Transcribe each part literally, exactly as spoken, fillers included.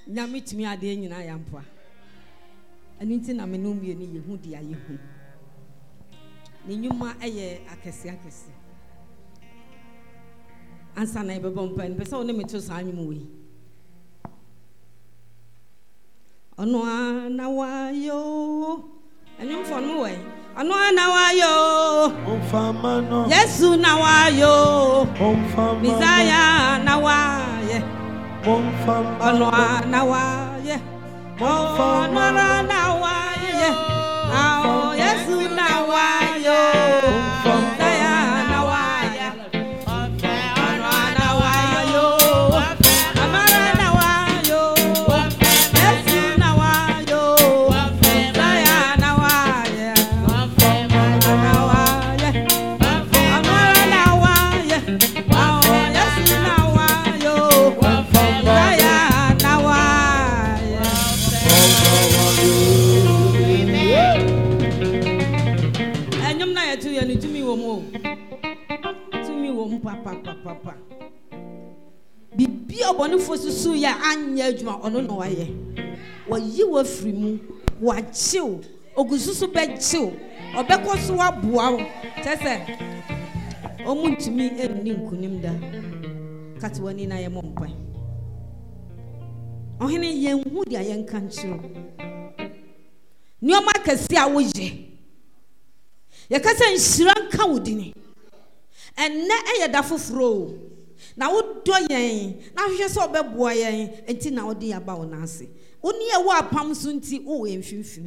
Nyamitimi ade nyina yampa. Aninti na menum ye ni yehu dia yehu. Ni nyuma eye akese akese. Ansa na ebebo mpa ni pese one meto sa anyum we. Ono ana wayo. Anyum fo no we. Ono ana wayo. Omfama no. Yesu na wayo. Omfama. Messiah na waye. Omfama. Ono ana waye. Ono ana waye. Ah Yesu na wayo. Messiah na waye. Ono ana wayo. Amara na wayo. Yesu na wayo. Messiah na waye. Na waye. Amara na waye. Oh Yesu na wayo. Messiah na waye. Enyum na yetu ye ni tumi wo mo. Tumi wo mo papa papa papa. Bibi obonifo susu ya anya adwuma ono no waye. Wo yi wo firi mu, wa chiw, ogususu be chiw, obekoso wa boa wo. Tese omuntumi enni nkunim da. Kati wani na ye mo mpa. Ohene ye hu dia ye nka nchiro. Nioma kase a wo ye. Ye kase nshira nka wodini. Enne eye da foforo. Na wo do yen, na hwehwe se obeboa yen, enti na wo de aba wo nase. Oni e wo apam so nti wo emfimfini.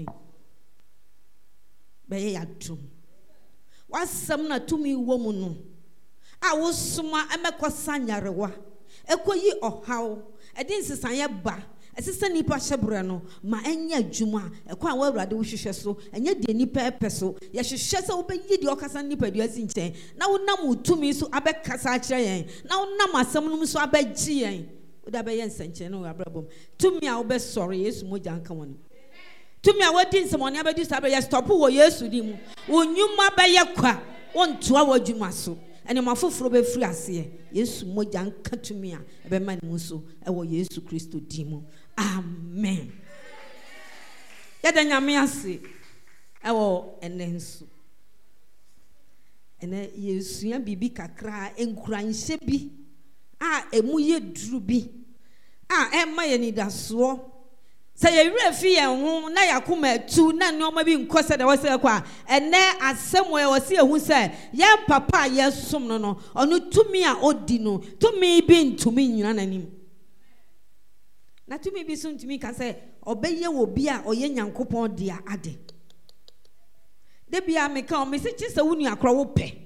Be ye yadum. Wasam na tumi wo mu no. A wo soma emekosa nyarewa. Ekoyi ohaw, edin sesan ba. Esisa nipa hyebre no ma enya adwuma ekwa wa awurade wo hwehwe so enya de nipa epeso ye hwehwe se wo be yi de okasa nipa de asi nchen na wo nam utumi so abekasa akire yen na wo nam asam no so abegye yen wo da be yen senchen no abrabom tumi a wo be sori Yesu moja nka woni tumi a wodi nsemone abedi sabe ye stop wo Yesu di mu onyuma be ye kwa wontoa wo adwuma so ene mafoforo be firi ase Yesu moja nka tumi a be ma ni mu so e wo Yesu Kristo di mu. Amen. Yada nyame ase ewo enenso. Ene Yesu ya bibi kakra enkuranhye bi a emu ye duru bi a emma ye ni daso. Se ye wura fi ye ho na yakoma atu na nneoma bi nkose da wose kwa ene asemo ye wose ehu se ye papa ye som no no onu tumi a odi no tumi bi ntumi nyina nanim. Na tumi bi so ntumi ka se obeye wo bi a oye nyankopon dia ade. De bia me ka o me se chise wunu akro wo pe.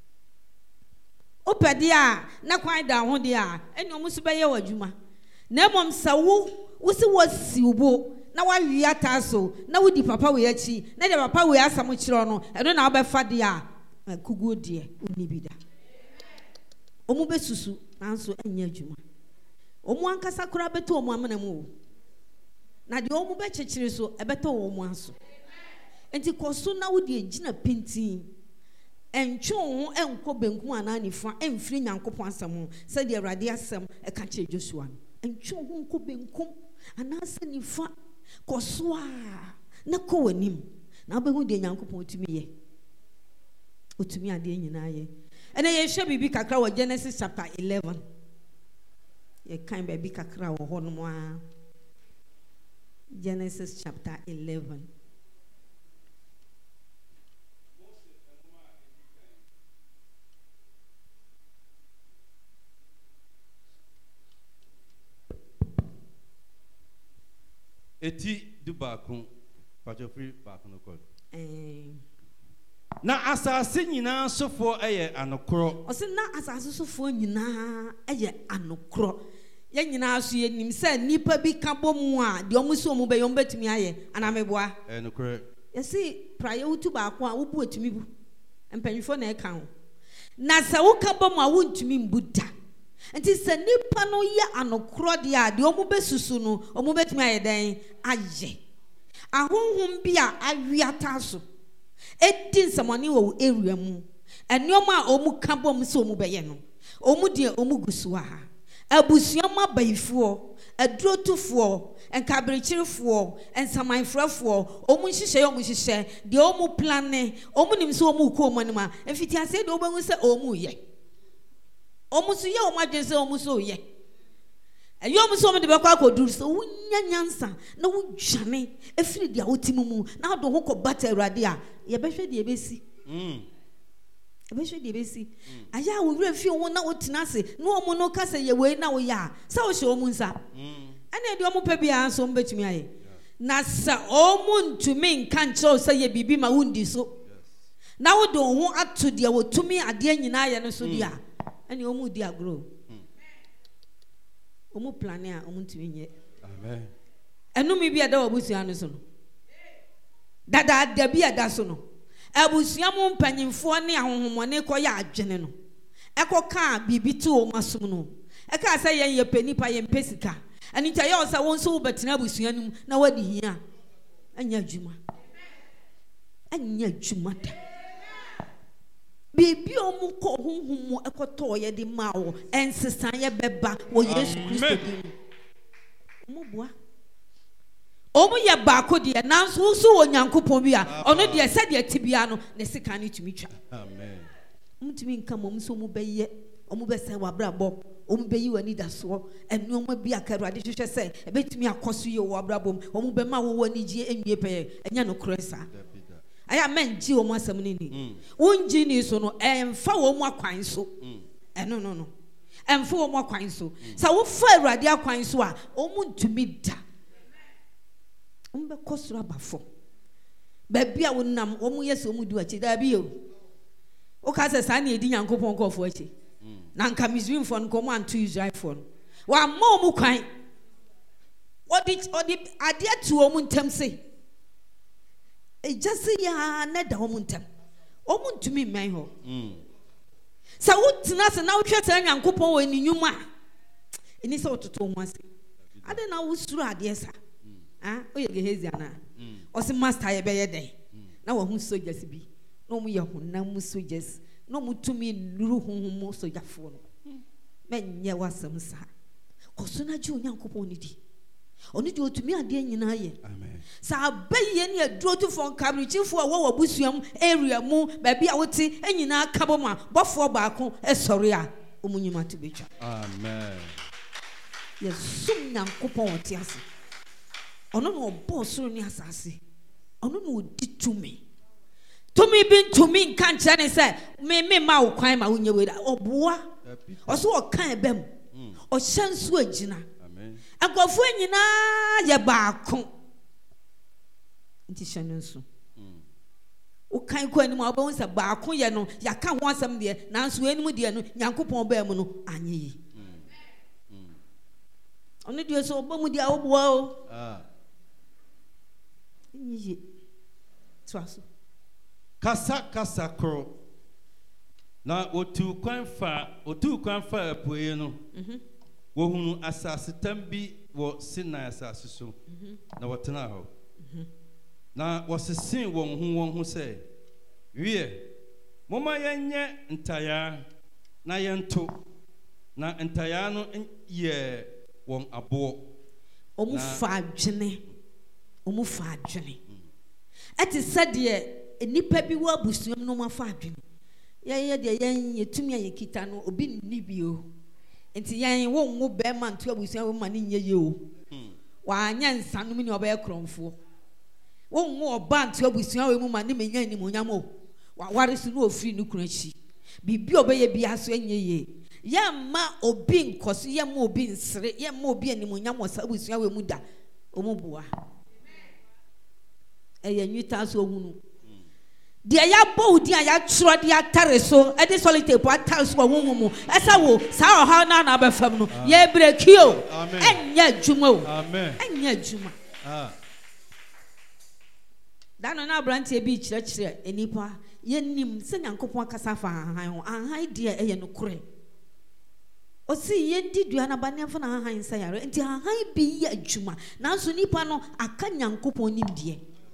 O pe dia na kwan da ho dia eni omu so beye wadwuma. Na emom sa wo wo se wo si ubo na wa wi ata so na wo di papa we achi na de papa we asam kiro no eno na obefa dia kugu die oni bi da. Omu be susu nanso anya adwuma. Omu ankasa kura beto omu amana mu na de omu be chechire so ebeto omu aso enti koso na wo de agina pintin entwe ho enko benku ana nifa emfiri nyankopon asam se de awrade asam e ka che Joshua entwe ho enko benku ana se nifa koso a na ko wanim na obehu de nyankopon otumi ye otumi ade nyina ye ene ye hwe bibi kakra wo Genesis chapter eleven. Ye kind baby kakra wo ho no a Genesis chapter eleven. Eti du bakun pacho free bakun ko Eh na asase nyina sofo eye anokro o se na asase sofo nyina eye anokro ye nyina so ye nim se nipa bi ka bomu a de omu so omu be yom betumi aye anameboa eh nokro ye se praye utu ba ko a wo bu etumi bu empanifo na e ka ho na se wo ka bomu a wo ntumi mbuda enti se nipa no ye anokro de a de omu besusu no omu betumi aye den aye ahonhom bi a awiata so edin samani wo area mu enioma omu ka bom se omu beye no omu de omu gusu ha abusuama bayifuo adrotufuo enkabrechirefuo ensamanfrafuo omu nhihye omu nhihye de omu plane omu nimso omu ko omu anima emfiti ase de obangu se omu ye omu so ye omu adwense omu so ye ayo omu so omu de bekwa akoduru so wunya nyansa na wudwane efiri dia otimumu na do ho ko bata awurade a ye behwe de ebesi mm ebehwe de ebesi aya wo wura fi wo na wotina se no omu no kase ye we na wo ya sa wo hye omu nsa mm ana de omu pa bia so mbetumi aye na sa omu ntumi nka nkyerɛ sɛ ye bibi ma wundi so na wo do ho ato de wo tumi ade nyina ye no so dia ana omu di agro omu plane a omu ntumi nye amen enumi bia da obusua no so no dada da bia da so no abusua mu mpanyimfo ne ahohomone kɔ ya adwene no ɛkɔ ka bibi to o masom no ɛka sɛ yɛn yɛ panipa yɛn pesika ani nta yɛ ɔsa wɔn so wobɛtena abusua no na wadi hia anya adwuma anya adwuma da bibi omu kɔ honhom ɛkɔtɔ yɛ de ma wo ɛnsesa yɛ bɛba wɔ Yesu Kristo din mu boa omu ye baako de nanso so wo Nyankopɔn bi a ono de se de tibia no ne sika ne tumi twa amen mutumi nka mom so mu beye omu be se wabrabɔ omu be yi wani daso enu omu bi akaru ade hwehwɛ se ebetumi akoso ye wabrabɔ omu be ma wo wani gye enwie pɛ enya no kresa aya men gye omu asɛm ne ni wonji ni so no emfa wo mu akwan so ɛno no no emfa wo mu akwan so sa wo fa Awurade akwan so a omu ntumi da umbe kosura bafo baby a wonam omu yesi omu du achi da bi o o ka se sa na edi Nyankopɔn kɔfo achi na nka Misraim fo nko mo anto Israel fo wa ma omu kwan odi odi ade atu omu ntam se e jase ya na da omu ntam omu ntumi man ho sa wotena se na wohwɛ sa Nyankopɔn wɔ ni nnwuma eni se ototo omu ase ade na wo suru ade sa ah oye Gehazi ana osi master ye beye den na wo hu soldiers bi na omu ye honam soldiers na omu tumi nuru honhom soldierfo no menye wasam sa koso na ji Onyankopɔn ni di oni di otumi ade nyina ye amen sa abaye ne adrotu fon kabrichifo a wo wabusuam area mu ba bia wote enyina kaboma bofo baako esori a omu nyima to betwa amen yesum Nyankopɔn wote ase ono no boss ni asase ono no di tumi tumi bi tumi nka nkyɛ ne sɛ me me ma wo kwan ma wo nye we da oboa ɔso ɔka ebem ɔhyɛ nso agina amen akɔfo nyina yɛ baako nti hyɛ no nso o kan kɔ anim a ɔbɛhu sɛ baako yɛ no yɛaka ho asɛm deɛ nanso anim deɛ no Nyankopɔn baa mu no anyɛ yi ɔno deɛ so ɔba mu deɛ ɔboa o ah Ye twaso kasa kasa kro na otu kwan fa otu kwan fa apoe no mhm wo hunu asase tambi wo Sinai asase so na wotena ho mhm na wosesin won hu won hu se wie moma yenye ntaya na yento na ntaya no ye won abo omu fa adwene omu fa adwene ati sade enipa bi wa busuam no ma fa adwene ye ye de yen yetumi ayekita no obi nni bio enti yen wo nwo be ma nto abusuam wo ma ne nye ye o wa anya nsanom ni oba ekromfo wo nwo oba nto abusuam wo mu ma ne menya ni monyam o wa ware su no ofiri no kunachi bibi obeye bia so enye ye ye ma obi nkoso ye ma obi nsere ye ma obi animonyam wo sa abusuam wo mu da omu boa eye nwita so hunu de ya bo udi ya tro de atare so e de solite po atare so honhom mu esa wo sa oha na na ba fam no ye brekio enya dwuma o amen enya dwuma ah dano na brantie bi kire kire enipa ye nim se Nyankopon kasa fa han ho han de eye no kure o si ye ndi dua na ba ne fa na han sa yare enti han bi ye adwuma nanso nipa no aka Nyankopon nim de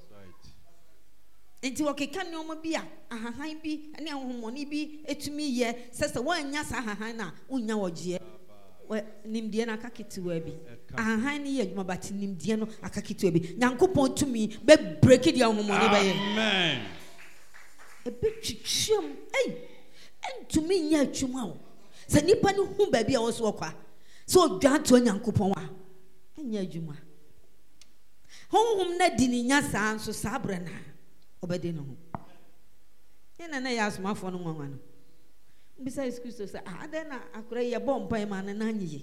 enti wokeka ne omo bi a ahahan bi ne ahomoni bi etumi ye sese wanya sa ahahan na unya wogye nimdeɛ na akakitiwa bi ahan ne yɛ adwuma but nimdeɛ no akakitiwa bi nyankopɔn tumi be break the ahomoni bɛyɛ amen ebe twitwam ei entumi nya atwuma o sɛ nipa ne hu baabi a wɔso wɔkwa sɛ odwa to nyankopɔn a enya adwuma honhom na di ne nya saa nso saa brɛ na obɛde no ho yɛna na yɛ asomafo no nwanwa no bisa Kristo sɛ ah ada na akora yɛ bɔ mpa ma na na nyiye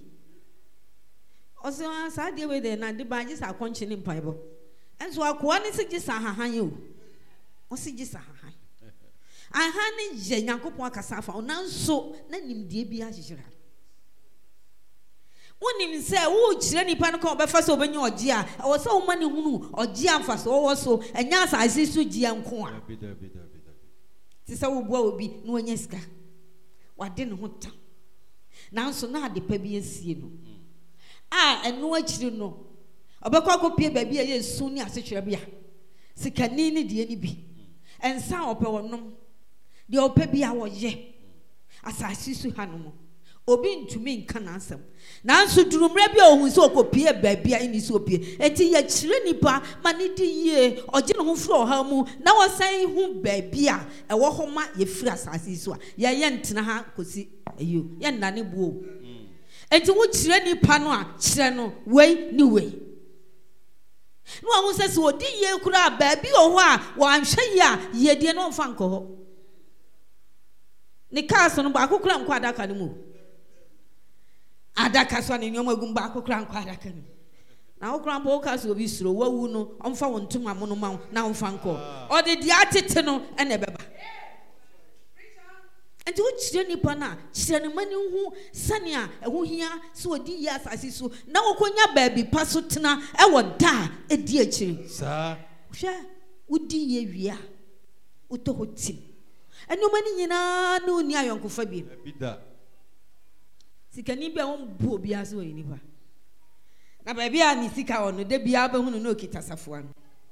ɔsɛ saa de we de na de ba gye sa akɔnkye ne mpa bɔ enso akoa ne se gye sa hahan o ɔse gye sa hahan ahan ne yɛ nyankopɔn akasa afa ɔnanso na nimdie bi ahyehyira wonim sɛ wo kyerɛ nipa no ka ɔbɛfa sɛ ɔbɛnya ɔgye a ɛwɔ sɛ wo ma ne hunu ɔgye amfa so ɔwɔ so ɛnya asase so gye nko a ti sɛ wo bua obi na ɔnya sika wade ne ho tam nanso na ade pa bi asie no a ɛno akyiri no ɔbɛkɔ akɔpie baabi a yɛ su ne asetwerɛ bia sikani ne deɛ ni bi ɛnsa ɔpɛ wɔnom deɛ ɔpɛ bi a wɔyɛ asase so ha no mo obi ntumi nka nansɛm nanso durumrɛ bi a ohun sɛ ɔkɔpie baabi a ɛni sɛ opie enti yɛ kyerɛ nipa ma ne di yie ɔgye ne ho firi ɔha mu na wɔsan hu baabi a ɛwɔ hɔ ma yɛfiri asase so a yɛyɛ ntena ha kɔsi ayo yɛ nna ne buo enti wo kyerɛ nipa no a kyerɛ no wei ne wei no a wo sɛ sɛ ɔdi yie kura baabi wɔ hɔ a wɔanhwɛ yie a yɛdie no mfa nkɔ hɔ ne kaas no baako kura nkɔ adaka no mu adaka so ne nyoma gum ba akokra nkwa adaka ni na okra mbo ka so obi suro wawu no omfa wontum amono ma na omfa nko o de dia tete no ene beba enti wo kyire nipa na kyire ne mani hu sania eho hia so odi yi asase so na wokonya baabi pa so tena e wo da edi akiri sa hwe wodi ye wia uto hotim enu mani nyina na oni ayonkofa bi bida sikani bia won bu obi aso yi nipa na ba bia ni sika ono de bia ba hunu no kita safoa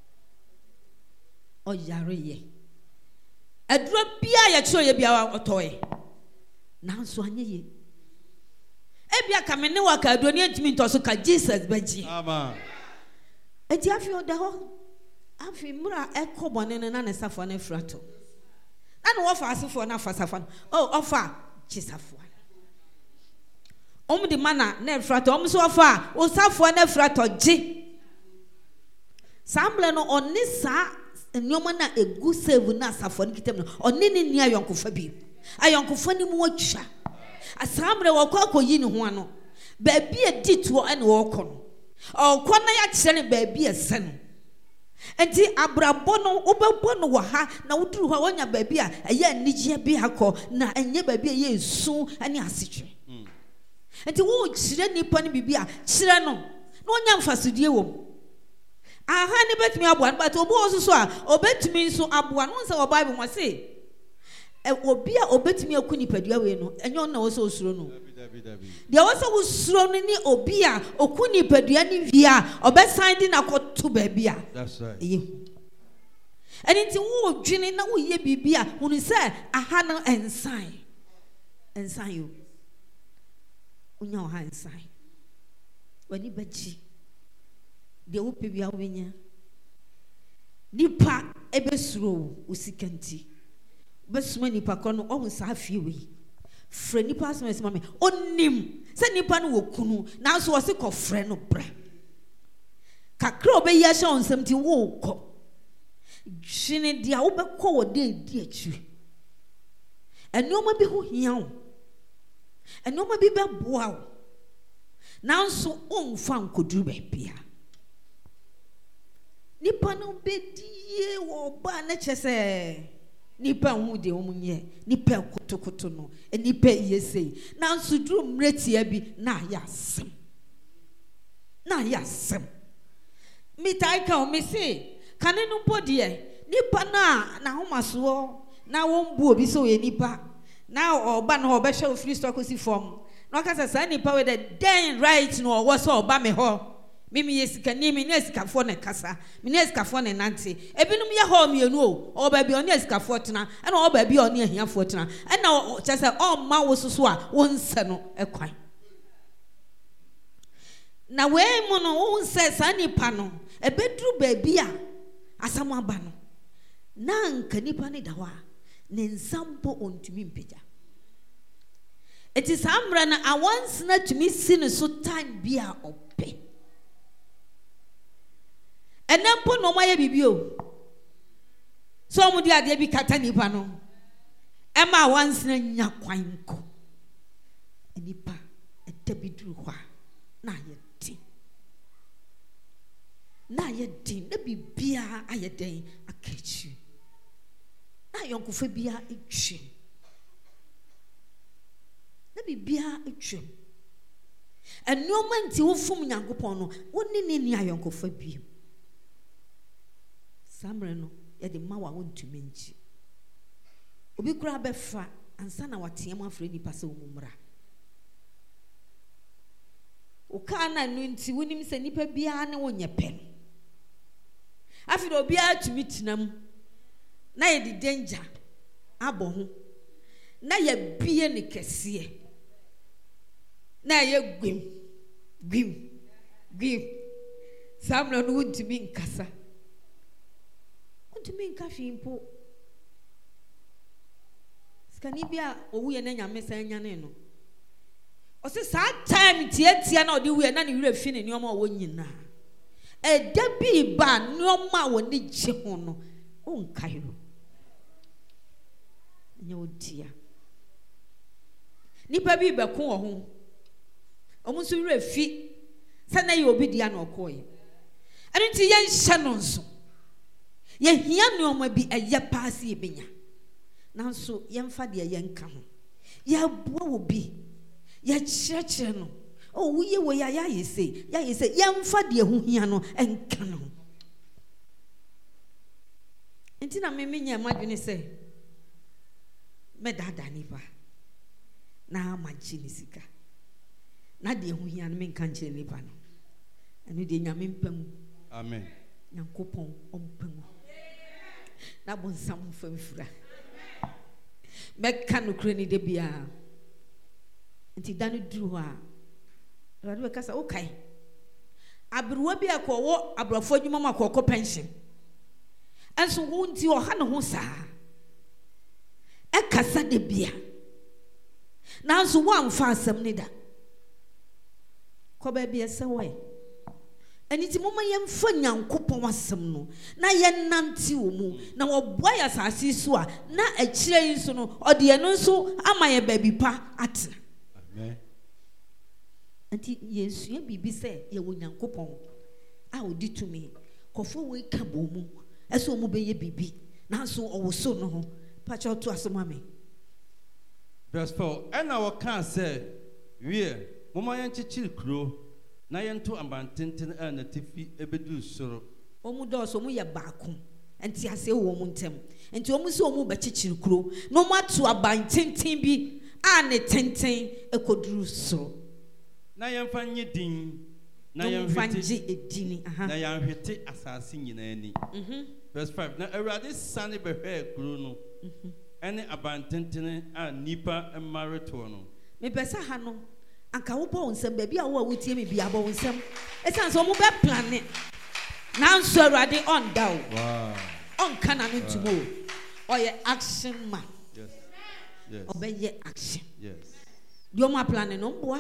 o yare ye aduro bia ye kiro ye bia otoye nanso anye ye e bia ka me ne wa ka aduro ne ntimi nto so ka Jesus baji amen e ti afi oda ho afi mura ekobone ne na ne safoa na frato na no wo fa asefo na fa safoa oh ofa chisafoa Om di mana na frato om so afa o safo na frato gye samble no onni sa nyoma na egu save na safo no kitem no onni ne ni ayonkofa bi ayonkofa ni mu atwa asamble wo kwa koyi ne ho ano ba bi edito ene wo kɔ no ɔkɔ na ya kyerɛ ne ba bi ese no enti abrabɔ no wobɛbɔ no wɔ ha na woduru hɔ wonya ba bi a ɛyɛ anigye bi akɔ na enye ba bi a yɛ esu ane asetwe enti wo kyerɛ nipa ne bibia kyerɛ no na onya mfasodie wom aha ne betumi aboa but obo oso so a obetumi nso aboa no nse wo Bible mo se e obi a obetumi akuni padua we no enyo na wo so osuro no dia wo so osuro no ni obi a okuni padua ne via obesan di na koto ba bia that's right enti wo dwene na wo ye bibia hunu se aha no ensan ensan yo unya o hansan wani baji de wo pebia wenya nipa ebesuro usikanti besuma nipa kono o nsa afie we fre nipa asema esema me onim se nipa no wokunu na so wose ko fre no bra kakra obeyi ahye onsam ti wo ko hwene dia wo bekɔ wo de di akyi enoma bi ho hia wo enoma bi beboa wo nanso onfa nkoduru bebia nipa no bedie wo ba na kyese nipa hu de wo munye nipa kotokoto no nipa yesei nanso duru mretia bi na ya asem na ya asem mitai ka o me se kane no bodie nipa na na homaso na won bu obi so ye nipa na oba na obehwe ofri stokosi form na okasa sa nipa we the den right no wo so oba me ho mimi yesika ni mi nesika fo ne kasa mi nesika fo ne nante ebinum ye ho mienu o oba bi oni esika fo tena e na oba bi oni ahia fo tena e na kyese o ma wo soso a wo nse no ekwan na we mu no wo nse sa nipa no ebeduru baabi a asam aba no na nka nipa ne da wa ne nsampo ontumi mpagya eti samra na awansi na tumi si ne so time bi a ope enempo no ma ye bibio so mu di ade bi kata nipa no ema awansi na nya kwan ko nipa etebiduru hwa na ye din na ye din na bibia ayeden akachi na yonkofa bia etwe na bibia etwe enoma nti wo fom nyankopon no woni ne ni ayonkofa bia samre no ye de ma wa wontumi nchi obi kura befa ansa na wateam afre nipa se omumra o kana no nti wonim se nipa bia ne wonye pen afiro obi atumi tinam na ye di danger aboho na ye bie ne kese na ye gwim gwim gwim samna no wontumi nkasa wontumi nkafi mpo skani bia owuye na nyame san nyane no o se sa time tietia na odi wuye na ne wura fi ne nioma wo nyina e da bi ba nioma wo ne gye ho no o nkairo nya odia nipa bi be ko ho omu so wura fi sa na ye obi dia na okoye anu ti ye nhye no nso ye hia nioma bi eye paase ye benya nanso ye mfa de ye nka ho ye boa wo bi ya chirechire no o wuye wo ya ya yese ya yese ya mfa de hu hia no enka no entina me menya madwene se me dada ni ba na magye ni sika na de hu hia no me nka nkyere ni ba no enu de nyame mpam amen nyankopon ompam na bonsam famfura me ka no kure ni de bia nti danu duru ha radu kasa okay abruwa bi akọwo abrafo adwuma makọkọ pension enso wo nti o ha ne ho saa e kasa de bia nanso wo amfa asem ne da ko ba bia se we eniti moma ye mfa nyankopon asem no na ye nante wo mu na wo boa ya asase so a na akire yi so no ode ye no so ama ye baby pa atena amen anti yesu ya bibi se ye wo nyankopon a odi tumi kofo we ka bomu eso mu be ye bibi nanso owo so no ho pa cha to asoma me verse four and our can say we mama yan chichiri kro na yento ambantenten a na tifi ebedu soro omu do so mu ye baako anti ase wo mu ntem anti omu se omu ba chichiri kro no mu atu abantenten bi a ne tenten ekoduru soro na yemfa nye din na yemfanje edini aha na yanhwete asase nyina ani mhm verse five na awurade sane behwe kuro no mhm ene abantenten a nipa emareto no me pesa ha no anka wo bo nsem ba bia wo a wotie me bia bo nsem esan so mo be plan ne na nso awurade on down wow on kana no tumo oye action man yes yes obeye action yes dio ma plan no mboa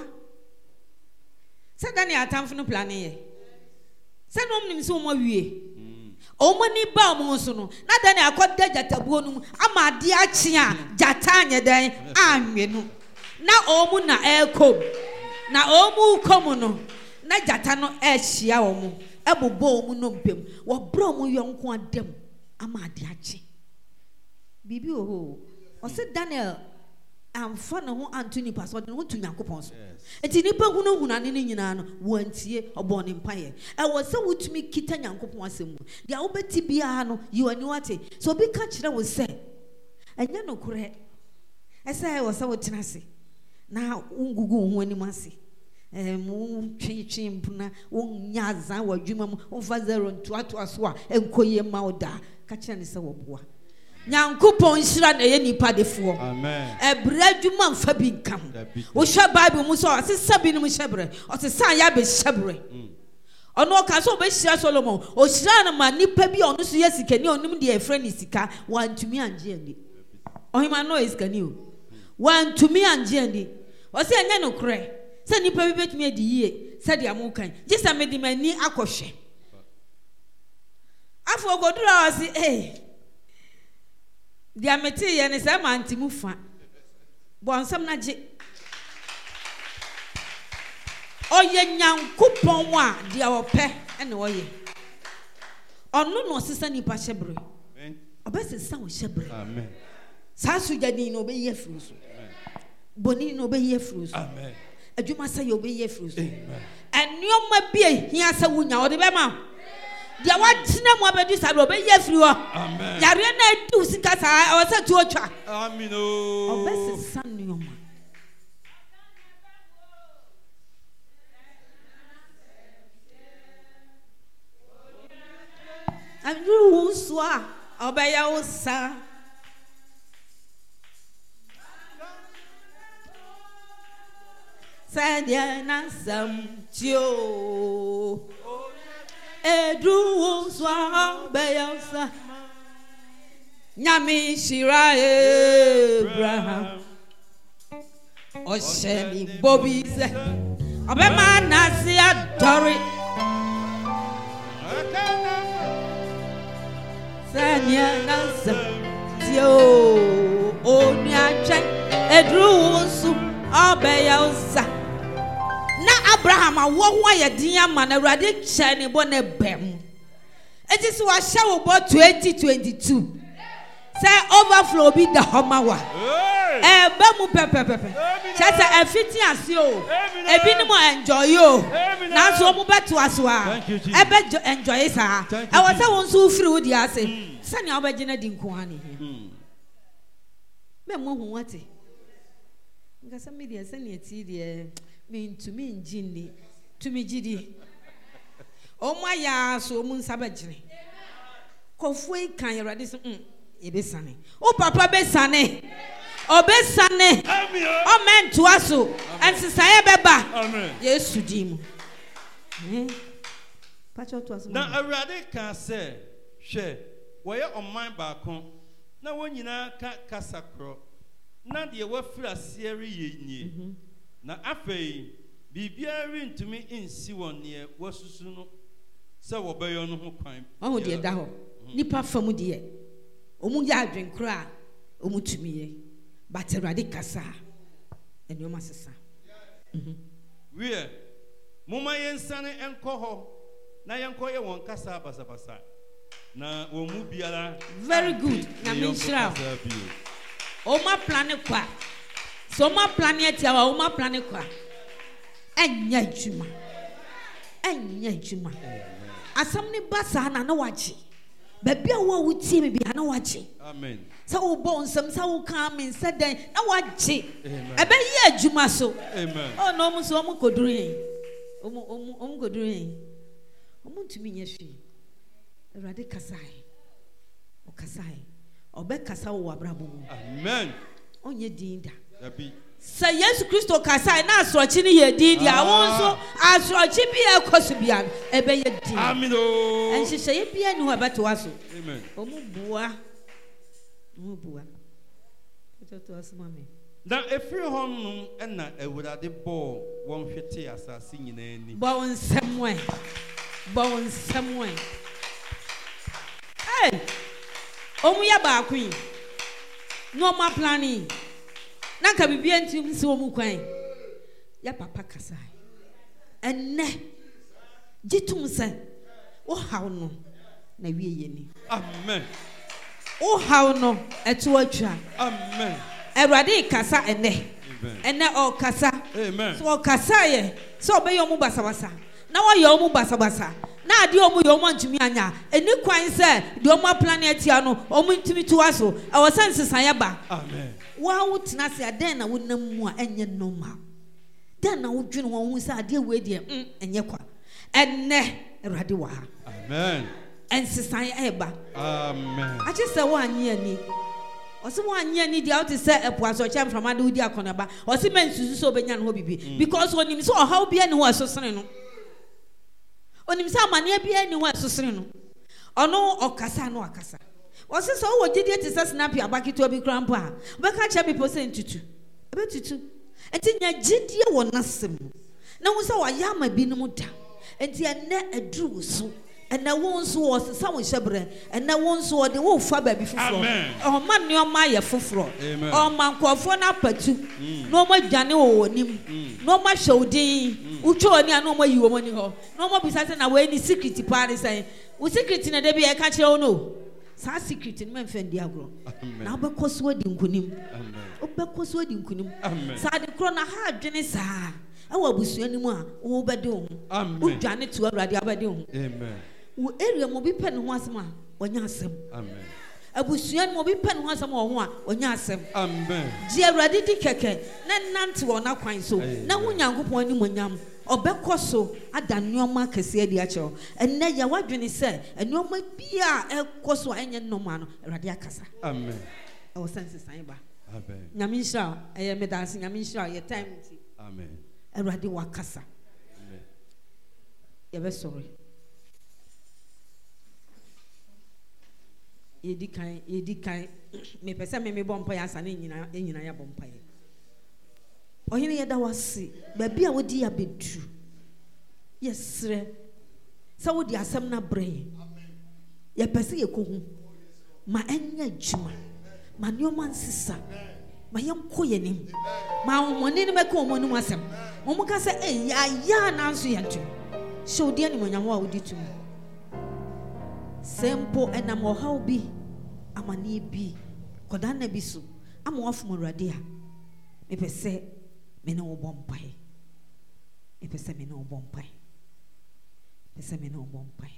se Daniel atamfo no plan ye se no mnim se wo mo wie o mo ni ba mo so no na Daniel akoda jatabuo no ama ade achi a jata anye den anwe no na o mu na ekom na o mu kom no na jata no e hia o mu ebobo o mu no mpem wo bro mu yonko adem ama ade achi bibi o ho o se Daniel amfa no ho Anthony pastor no to Yakobon so enti nipa hunu hunane ne nyina no wantie obo ne mpaye e wo se wutumi kita Yakobon asemu dia obeti bia no yiwani wate so bi ka kire wo se enya no kure ese wo se wotena se na ungugu ho ani mase eh mu twetwe mpuna wonya za wadwuma mu wo fa zero nto ato aso a enkoye ma oda ka kire ne se wo boa Nyankopon hira na ye nipa defo. Amen. Ebra dwuma mfa bi nkam. Wo hwa Bible mu so asesa bi no hyebre. Osesa ya be hyebre. Ono ka so be hira Solomon. O hira na ma nipa bi ono so yesikani onim de efre ni sika wantumi anje ani. Ohima no isikani o. Wantumi anje ani. O se anya no kre. Se nipa bi betumi adi yie. Se de amukan. Jisa medi mani akohwe. Afo godura wasi eh dia meti ye ne se ma ntimu fa bonsam na je oye Nyankopon a dia ope ene oye onu no sesa nipa hyebre amen obesesa wo hyebre amen sa sujadi no be ye fruso boni no be ye fruso amen adwuma sa ye be ye fruso amen enioma bie hia sa wunya ode be ma dia watena mo abedi sabe obe ye firi ho amen yare na edi sika sa o se tu otwa amen o obese sanuoma andru uswa obe ya usa sadia na samtio Edru swa beyansa Nyami shira Abraham Oshemi Bobby se Obema nasi adori Sanya nasa Tio Onyache Edru su Obeyansa Na Abraham awo ye din ama na Awurade kye ne bo ne bem. Eti so wa hye wo bo twenty twenty-two. Say overflow bi da homa wa. Eh ba mu pepepepe. Chese afiti ase o. Ebi ni mo enjoy o. Na so mo beto aso a. E be enjoy sa. E wo se won so firi wo di ase. Se ne obaje na di nko ha ne hia. Me mo hu wate. Ngasa me dia se ne ati dia me to me njini to me gidi o ma ya so mu nsabagire kofui kan Awurade so mm e be sane o papa be sane o be sane o mentu aso ensisaye beba amen Yesu dim eh pacho to aso na Awurade kan se hwe wo ye oman ba kon na wonyina ka kasakro na de wafiri asiere yenye na afei bibia rentumi insi wonne wasusu no se wobeyo no ho kwan omo de da ho nipa fam de omu ya adwenkro a omu tumiye but Awurade kasa enioma sesa mhm we moma yensane enko ho na yenko ye won kasa basabasa na omu biara very good na me shira o ma plane kwa so ma plane atia wa o ma plane kwa enya juma enya juma asam ni basa na na wachi ba bia wo wutie me bia na wachi amen sa wo bon sam sa wo kan me sa dan na wachi ebe ye juma so amen oh no mu so o mu koduru yin o mu o mu o mu koduru yin o mu ntumi nya fi Awurade kasai o kasai obe kasa wo abrabo mu amen onye dinda abi say Yesu Kristo kasa na asrochi ni ye din dia won so asrochi bi e koso bia e be ye din amen o en hye ye bia ni ho abeto aso amen o mu bua mu bua to aso mame na efiri honum na Awurade bo won hwete asase nyina ani bo won semwe bo won semwe hey omu ya ba akwi no ma planning na ka bibia ntim si omu kwan ya papa kasa enne gitum se wo haw no na wie ye ni amen wo haw no eto atwa amen Awurade kasa enne enne o kasa amen so o kasa ye so be yo mu basabasa na wo yo mu basabasa na ade omu yo mu antumi anya eni kwan se de omu planet ya no omu ntumi tuwa so e wo sense san ya ba amen wa wo tena se aden na wonam mu a enye normal den na wo dwene wo hu se ade we de mm enye kwa enne Awurade wa amen ensesan eba. Amen. I just say one year ni. Ose one year ni dia o te say epoaso cham from ade odi akonaba. Ose men susu so benya no bibi because onim so how bia ne ho asosene no. Onim say amane bia ne ho asosene no. Ono okasa no akasa. Ose so wo gidie te say snap ya baketo bi krampo a. Obeka cha bi percent tutu. Ebe tutu. Enti nya gidie wo nasem. Na wo say wa yama bi no da. Enti ene aduru so. And the ones who was some shebre, and the ones who are the wolf faber before. Oh, man, your Maya Fufro. Oh, man, Quafona Patu. No more Janny or Nim. No more show day. Ucho, no more you money. No more besides away any secret party say. We secret in a debut, I catch you no. Sa secret in Memphis Diagro. Now, because wedding kunim. Oh, because wedding kunim. Sa the crona hard, Jenny. I will be anymore. Oh, bedroom. Amen. Janet to a radiabadum. Amen. Wo area mo bi pen ho asem a onya asem amen abusuan mo bi pen ho asem ho a onya asem amen ji awrade di keke na nante wo na kwan so na wo nyankopon ni monyam obekoso adanneoma kese adi a chewo enne ya wadwene se enneoma bia ekoso enye nnoma no awrade akasa amen e wo sense san ba amen nyamisha eye medase nyamisha ye time ti amen awrade wakasa amen ye be sorry yedi kan yedi kan me pese me me bompa ya sane nyina nyina ya bompa ye ohine ye da wase ba bia wodi ya bedu yesre sa wodi asem na bre ye pese ye kohu ma enya djuma ma neoma nsisa ma yenko ye nim ma woni ne meka omo nim asem mo muka se eh ya ya na nso ye ntu shodi ani monyamo a wodi tum Sempo ena mo how bi amani bi koda na bi so amo afom urade a me pese me ne wo bompai me pese me ne wo bompai pese me ne wo bompai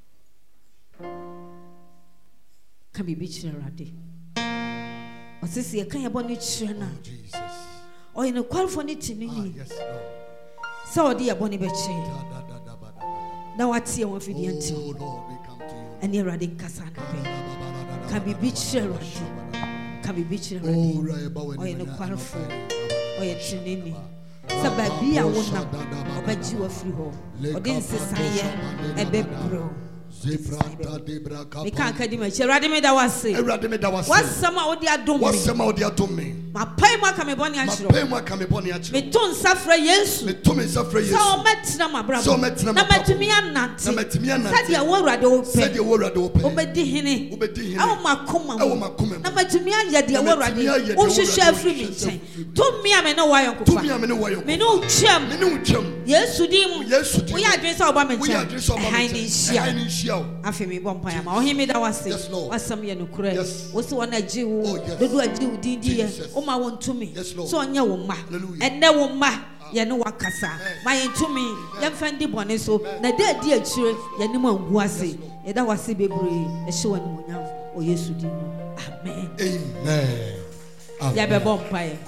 ka bi bi chire urade osisi e kan ye boni chire na Jesus o ye ne kwalfo ni tinini yes Lord so odi ye boni be chire na watie won fidi anti and you're riding Cassandra. Can be beach ready. Can be beach ready. Or in a qualify. Or a chinini. Sababi, I won't know about you a free home. Or didn't say, a bed bro. We can't get him. She read me that was say. What's some of the adom? What's some of the adom? My pay my come upon your pay my come upon your me don't suffer yes. Me to me suffer yes. So met my brother. So met na met me and not. So met me and not. Said your word open. Said your word open. Obedi hini. Obedi hini. Oh my come. Oh my come. Na met me and your word. Oh she share free me. To me I know why you to me I know why you. Me no chem. Me no chem. Yes udim. Yes udim. We address our me. We address our me. Afemi bompa ya ma ohimi da wase wasam ye no kure wo se wona agi wo dodo agi wo dindi ye o ma won tumi so onye wo ma enne wo ma ye no wakasa ma ye tumi ye mfandi bone so na da di akire ye ne ma ngu ase ye da wase bebre e hye wani monyam o Yesu di amen amen ya be bompa ye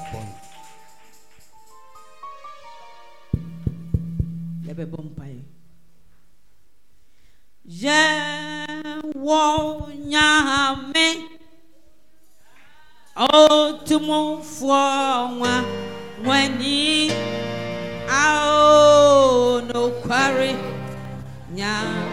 ya be bompa ye Je wo nyame o tumo fo wa wani a o no kware nya